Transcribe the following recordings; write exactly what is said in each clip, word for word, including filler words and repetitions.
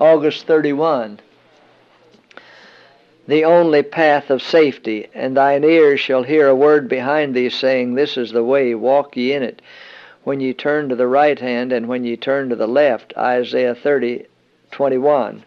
August thirty-first. The only path of safety, and thine ears shall hear a word behind thee, saying, This is the way, walk ye in it. When ye turn to the right hand, and when ye turn to the left. Isaiah thirty, twenty-one.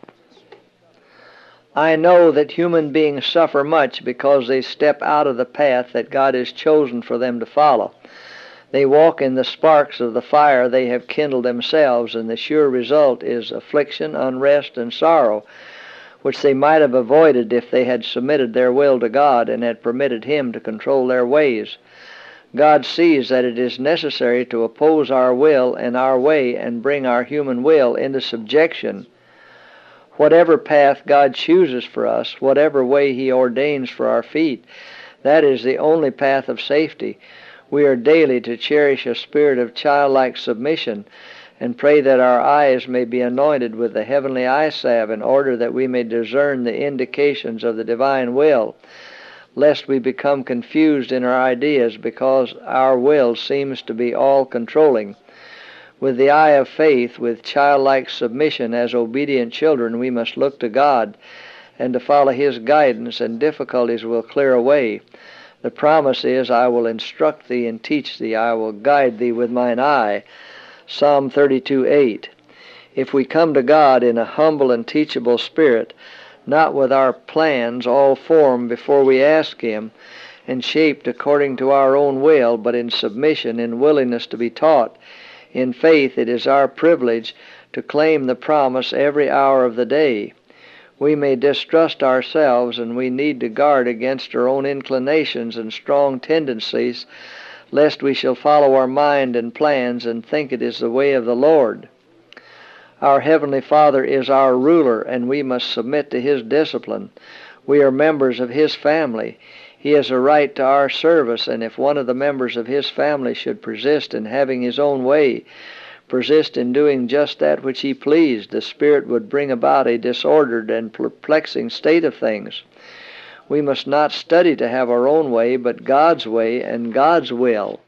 I know that human beings suffer much because they step out of the path that God has chosen for them to follow. They walk in the sparks of the fire they have kindled themselves, and the sure result is affliction, unrest, and sorrow, which they might have avoided if they had submitted their will to God and had permitted Him to control their ways. God sees that it is necessary to oppose our will and our way and bring our human will into subjection. Whatever path God chooses for us, whatever way He ordains for our feet, that is the only path of safety. We are daily to cherish a spirit of childlike submission and pray that our eyes may be anointed with the heavenly eye salve in order that we may discern the indications of the divine will, lest we become confused in our ideas because our will seems to be all-controlling. With the eye of faith, with childlike submission as obedient children, we must look to God and to follow His guidance, and difficulties will clear away. The promise is, I will instruct thee and teach thee, I will guide thee with mine eye. Psalm thirty-two, eight. If we come to God in a humble and teachable spirit, not with our plans all formed before we ask Him, and shaped according to our own will, but in submission and willingness to be taught, in faith, it is our privilege to claim the promise every hour of the day. We may distrust ourselves, and we need to guard against our own inclinations and strong tendencies, lest we shall follow our mind and plans and think it is the way of the Lord. Our Heavenly Father is our ruler, and we must submit to His discipline. We are members of His family. He has a right to our service, and if one of the members of His family should persist in having his own way, persist in doing just that which he pleased, the Spirit would bring about a disordered and perplexing state of things. We must not study to have our own way, but God's way and God's will.